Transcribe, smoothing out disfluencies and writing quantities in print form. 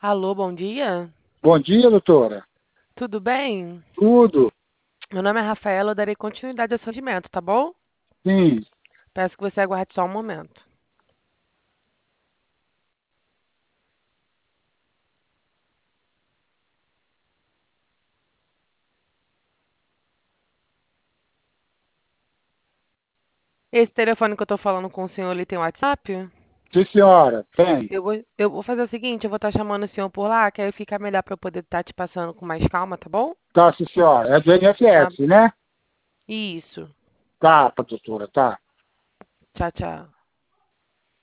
Alô, bom dia? Bom dia, doutora. Tudo bem? Tudo? Meu nome é Rafaela, eu darei continuidade ao seu atendimento, tá bom? Sim. Peço que você aguarde só um momento. Esse telefone que eu tô falando com o senhor, ele tem WhatsApp? Sim, senhora. Tem. Eu vou fazer o seguinte, eu vou estar chamando o senhor por lá, que aí fica melhor para eu poder estar te passando com mais calma, tá bom? Tá, sim, senhora. É do Tá. INSS, né? Isso. Tá, doutora, tá. Tchau, tchau.